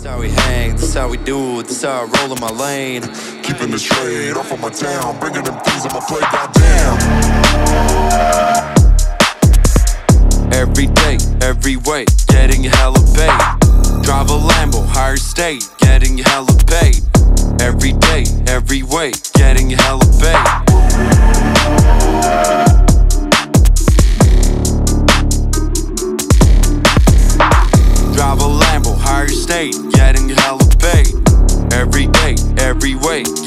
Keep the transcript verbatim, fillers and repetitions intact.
This how we hang, this how we do it, this how I roll in my lane. Keeping the shade off of my town, bringing them things on my plate, goddamn. Every day, every way, getting you hella paid. Drive a Lambo, higher state, getting you hella paid. Every day, every way, getting you hella paid. Drive a Lambo, higher state, getting you hella paid. Every day, every way,